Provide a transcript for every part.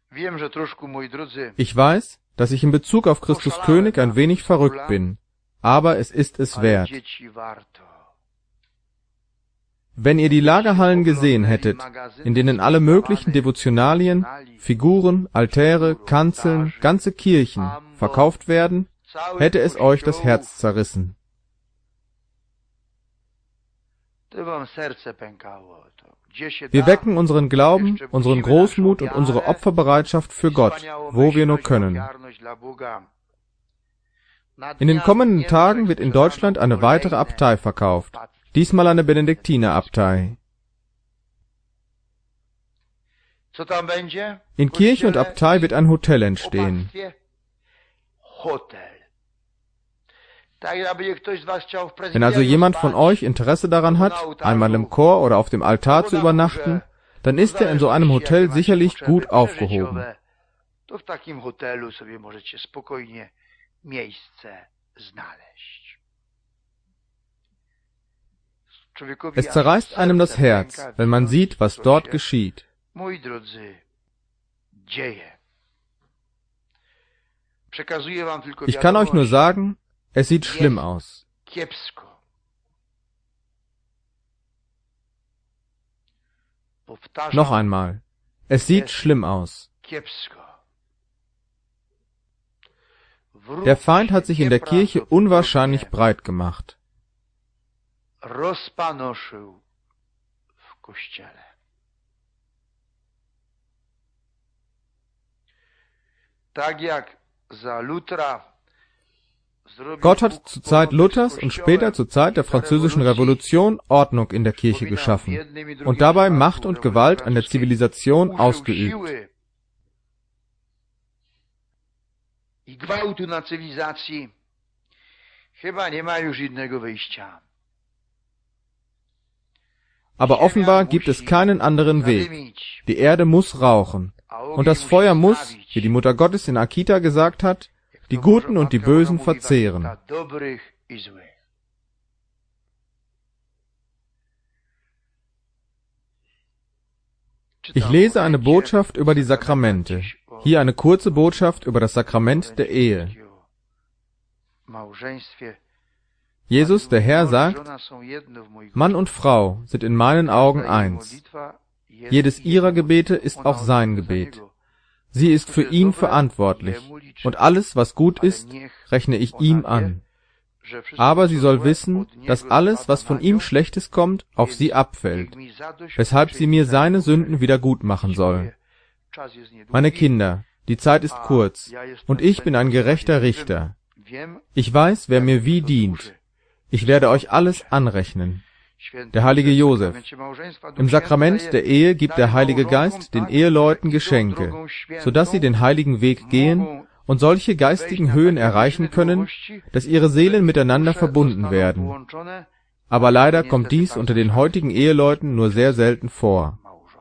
Ich weiß, dass ich in Bezug auf Christus König ein wenig verrückt bin, aber es ist es wert. Wenn ihr die Lagerhallen gesehen hättet, in denen alle möglichen Devotionalien, Figuren, Altäre, Kanzeln, ganze Kirchen verkauft werden, hätte es euch das Herz zerrissen. Wir wecken unseren Glauben, unseren Großmut und unsere Opferbereitschaft für Gott, wo wir nur können. In den kommenden Tagen wird in Deutschland eine weitere Abtei verkauft, diesmal eine Benediktinerabtei. In Kirche und Abtei wird ein Hotel entstehen. Wenn also jemand von euch Interesse daran hat, einmal im Chor oder auf dem Altar zu übernachten, dann ist er in so einem Hotel sicherlich gut aufgehoben. Es zerreißt einem das Herz, wenn man sieht, was dort geschieht. Ich kann euch nur sagen, es sieht schlimm aus. Noch einmal, es sieht schlimm aus. Der Feind hat sich in der Kirche unwahrscheinlich breit gemacht. Gott hat zur Zeit Luthers und später zur Zeit der Französischen Revolution Ordnung in der Kirche geschaffen und dabei Macht und Gewalt an der Zivilisation ausgeübt. Aber offenbar gibt es keinen anderen Weg. Die Erde muss rauchen. Und das Feuer muss, wie die Mutter Gottes in Akita gesagt hat, die Guten und die Bösen verzehren. Ich lese eine Botschaft über die Sakramente. Hier eine kurze Botschaft über das Sakrament der Ehe. Jesus, der Herr, sagt, Mann und Frau sind in meinen Augen eins. Jedes ihrer Gebete ist auch sein Gebet. Sie ist für ihn verantwortlich, und alles, was gut ist, rechne ich ihm an. Aber sie soll wissen, dass alles, was von ihm Schlechtes kommt, auf sie abfällt, weshalb sie mir seine Sünden wieder gut machen soll. Meine Kinder, die Zeit ist kurz, und ich bin ein gerechter Richter. Ich weiß, wer mir wie dient. Ich werde euch alles anrechnen. Der heilige Josef. Im Sakrament der Ehe gibt der Heilige Geist den Eheleuten Geschenke, sodass sie den heiligen Weg gehen und solche geistigen Höhen erreichen können, dass ihre Seelen miteinander verbunden werden. Aber leider kommt dies unter den heutigen Eheleuten nur sehr selten vor.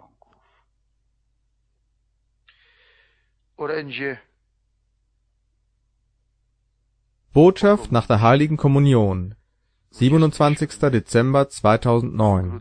Botschaft nach der Heiligen Kommunion. 27. Dezember 2009.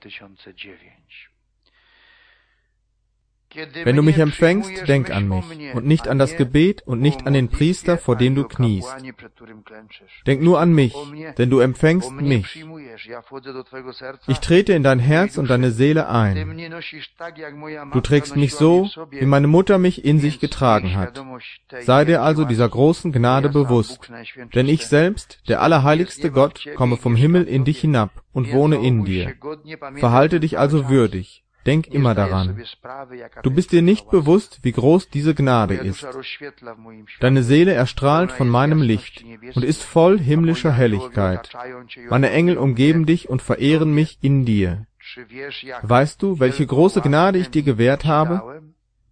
Wenn du mich empfängst, denk an mich, und nicht an das Gebet und nicht an den Priester, vor dem du kniest. Denk nur an mich, denn du empfängst mich. Ich trete in dein Herz und deine Seele ein. Du trägst mich so, wie meine Mutter mich in sich getragen hat. Sei dir also dieser großen Gnade bewusst, denn ich selbst, der allerheiligste Gott, komme vom Himmel in dich hinab und wohne in dir. Verhalte dich also würdig. Denk immer daran. Du bist dir nicht bewusst, wie groß diese Gnade ist. Deine Seele erstrahlt von meinem Licht und ist voll himmlischer Helligkeit. Meine Engel umgeben dich und verehren mich in dir. Weißt du, welche große Gnade ich dir gewährt habe?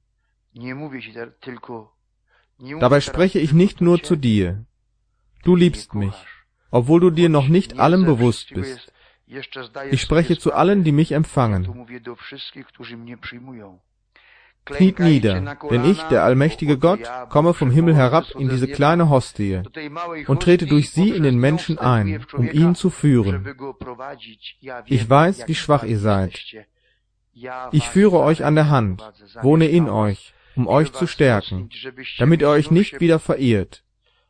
Dabei spreche ich nicht nur zu dir. Du liebst mich, obwohl du dir noch nicht allem bewusst bist. Ich spreche zu allen, die mich empfangen. Kniet nieder, denn ich, der allmächtige Gott, komme vom Himmel herab in diese kleine Hostie und trete durch sie in den Menschen ein, um ihn zu führen. Ich weiß, wie schwach ihr seid. Ich führe euch an der Hand, wohne in euch um euch zu stärken, damit ihr euch nicht wieder verirrt.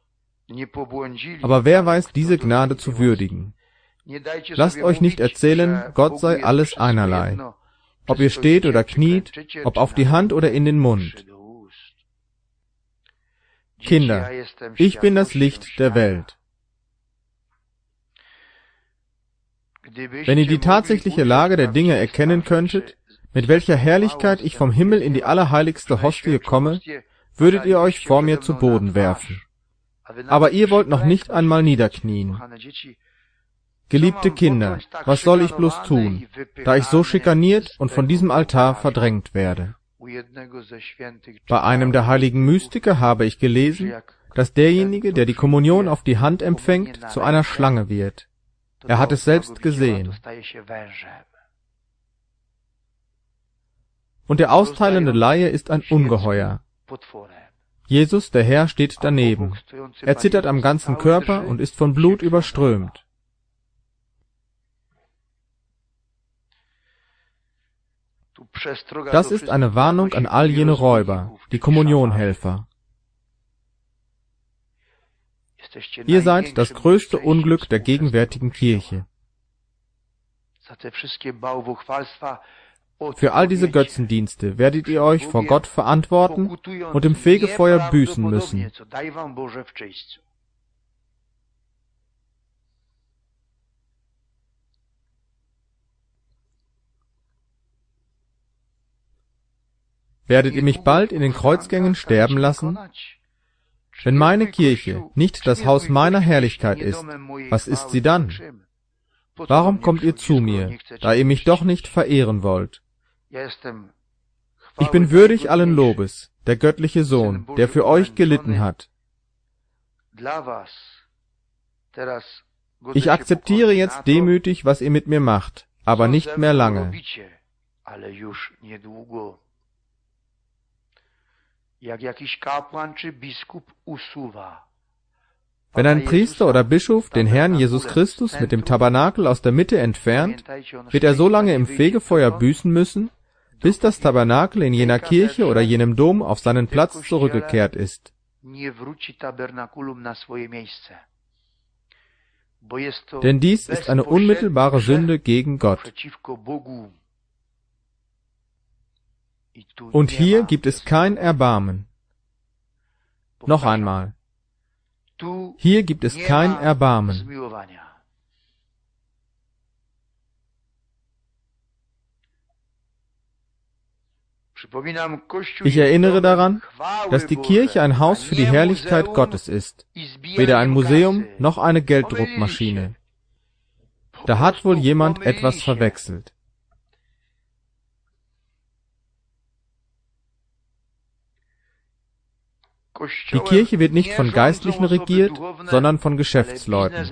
Aber wer weiß diese Gnade zu würdigen? Lasst euch nicht erzählen, Gott sei alles einerlei. Ob ihr steht oder kniet, ob auf die Hand oder in den Mund. Kinder, ich bin das Licht der Welt. Wenn ihr die tatsächliche Lage der Dinge erkennen könntet, mit welcher Herrlichkeit ich vom Himmel in die allerheiligste Hostie komme, würdet ihr euch vor mir zu Boden werfen. Aber ihr wollt noch nicht einmal niederknien. Geliebte Kinder, was soll ich bloß tun, da ich so schikaniert und von diesem Altar verdrängt werde? Bei einem der heiligen Mystiker habe ich gelesen, dass derjenige, der die Kommunion auf die Hand empfängt, zu einer Schlange wird. Er hat es selbst gesehen. Und der austeilende Laie ist ein Ungeheuer. Jesus, der Herr, steht daneben. Er zittert am ganzen Körper und ist von Blut überströmt. Das ist eine Warnung an all jene Räuber, die Kommunionhelfer. Ihr seid das größte Unglück der gegenwärtigen Kirche. Für all diese Götzendienste werdet ihr euch vor Gott verantworten und im Fegefeuer büßen müssen. Werdet ihr mich bald in den Kreuzgängen sterben lassen? Wenn meine Kirche nicht das Haus meiner Herrlichkeit ist, was ist sie dann? Warum kommt ihr zu mir, da ihr mich doch nicht verehren wollt? Ich bin würdig allen Lobes, der göttliche Sohn, der für euch gelitten hat. Ich akzeptiere jetzt demütig, was ihr mit mir macht, aber nicht mehr lange. Wenn ein Priester oder Bischof den Herrn Jesus Christus mit dem Tabernakel aus der Mitte entfernt, wird er so lange im Fegefeuer büßen müssen, bis das Tabernakel in jener Kirche oder jenem Dom auf seinen Platz zurückgekehrt ist. Denn dies ist eine unmittelbare Sünde gegen Gott. Und hier gibt es kein Erbarmen. Noch einmal. Hier gibt es kein Erbarmen. Ich erinnere daran, dass die Kirche ein Haus für die Herrlichkeit Gottes ist, weder ein Museum noch eine Gelddruckmaschine. Da hat wohl jemand etwas verwechselt. Die Kirche wird nicht von Geistlichen regiert, sondern von Geschäftsleuten.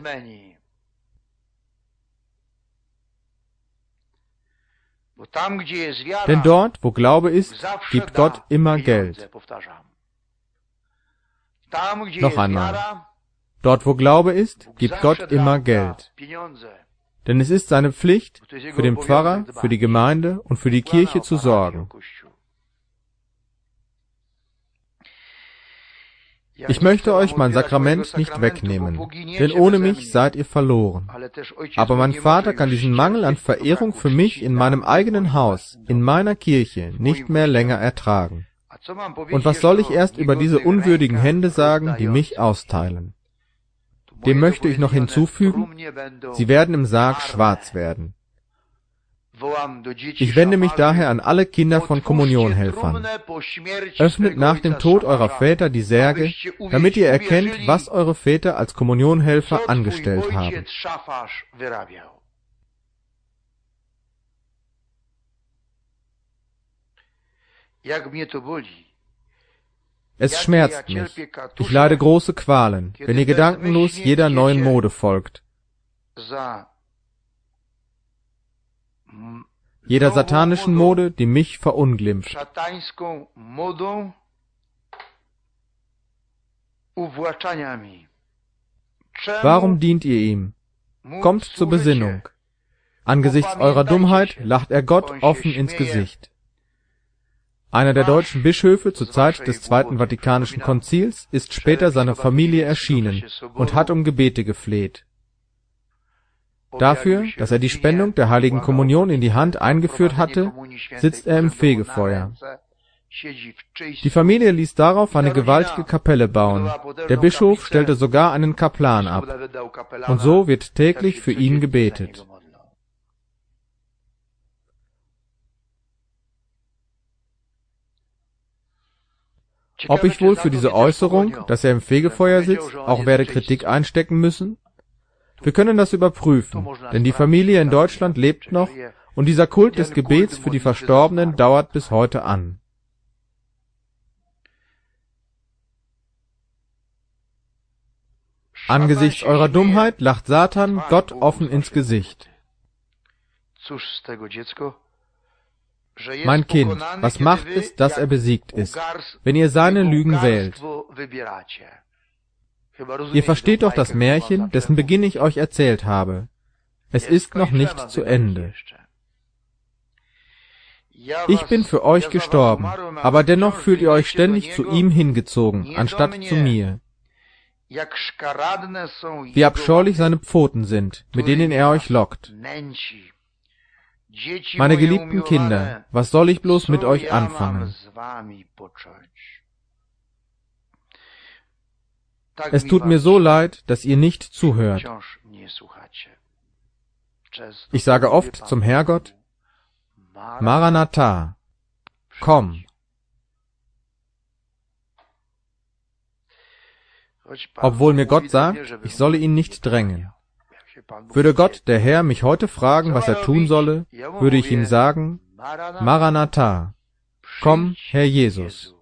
Denn dort, wo Glaube ist, gibt Gott immer Geld. Noch einmal. Dort, wo Glaube ist, gibt Gott immer Geld. Denn es ist seine Pflicht, für den Pfarrer, für die Gemeinde und für die Kirche zu sorgen. Ich möchte euch mein Sakrament nicht wegnehmen, denn ohne mich seid ihr verloren. Aber mein Vater kann diesen Mangel an Verehrung für mich in meinem eigenen Haus, in meiner Kirche, nicht mehr länger ertragen. Und was soll ich erst über diese unwürdigen Hände sagen, die mich austeilen? Dem möchte ich noch hinzufügen, sie werden im Sarg schwarz werden. Ich wende mich daher an alle Kinder von Kommunionhelfern. Öffnet nach dem Tod eurer Väter die Särge, damit ihr erkennt, was eure Väter als Kommunionhelfer angestellt haben. Es schmerzt mich. Ich leide große Qualen, wenn ihr gedankenlos jeder neuen Mode folgt. Jeder satanischen Mode, die mich verunglimpft. Warum dient ihr ihm? Kommt zur Besinnung. Angesichts eurer Dummheit lacht er Gott offen ins Gesicht. Einer der deutschen Bischöfe zur Zeit des Zweiten Vatikanischen Konzils ist später seiner Familie erschienen und hat um Gebete gefleht. Dafür, dass er die Spendung der Heiligen Kommunion in die Hand eingeführt hatte, sitzt er im Fegefeuer. Die Familie ließ darauf eine gewaltige Kapelle bauen. Der Bischof stellte sogar einen Kaplan ab. Und so wird täglich für ihn gebetet. Ob ich wohl für diese Äußerung, dass er im Fegefeuer sitzt, auch werde Kritik einstecken müssen? Wir können das überprüfen, denn die Familie in Deutschland lebt noch und dieser Kult des Gebets für die Verstorbenen dauert bis heute an. Angesichts eurer Dummheit lacht Satan Gott offen ins Gesicht. Mein Kind, was macht es, dass er besiegt ist, wenn ihr seine Lügen wählt? Ihr versteht doch das Märchen, dessen Beginn ich euch erzählt habe. Es ist noch nicht zu Ende. Ich bin für euch gestorben, aber dennoch fühlt ihr euch ständig zu ihm hingezogen, anstatt zu mir. Wie abscheulich seine Pfoten sind, mit denen er euch lockt. Meine geliebten Kinder, was soll ich bloß mit euch anfangen? Es tut mir so leid, dass ihr nicht zuhört. Ich sage oft zum Herrgott, Maranatha, komm. Obwohl mir Gott sagt, ich solle ihn nicht drängen. Würde Gott, der Herr, mich heute fragen, was er tun solle, würde ich ihm sagen, Maranatha, komm, Herr Jesus.